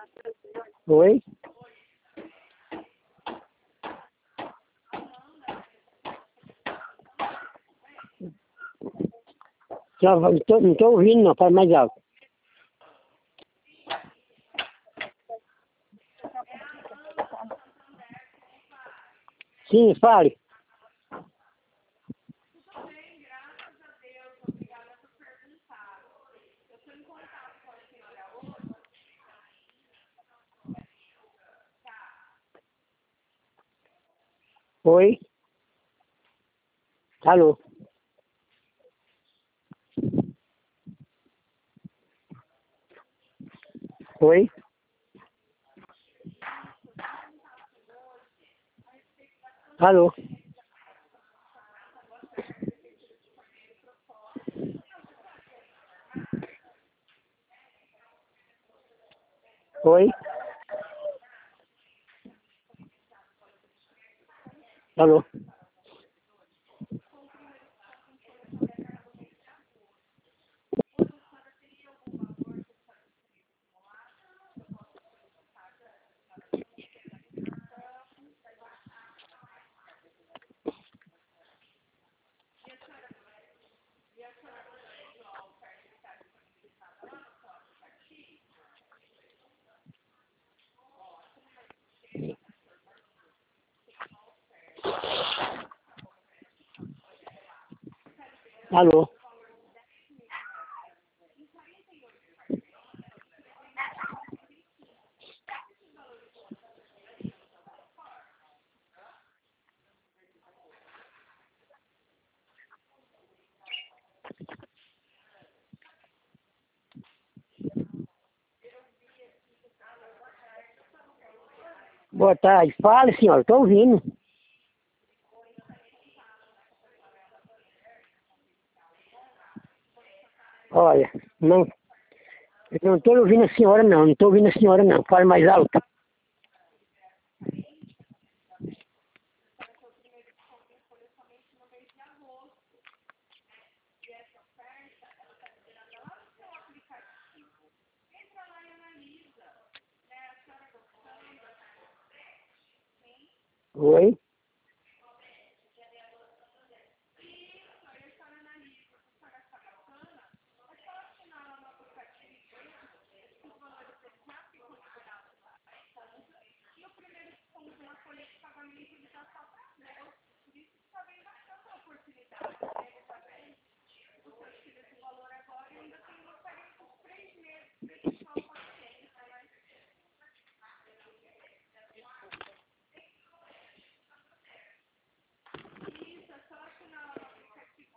Oi? Não tô ouvindo, não. Fala mais alto. Sim, fale. Oi? Alô? Oi? Alô? Oi? Alô? Alô? Boa tarde. Fale, senhora. Estou ouvindo. Olha, não, eu não estou ouvindo a senhora, não. Não estou ouvindo a senhora, não. Fale mais alto. Oi?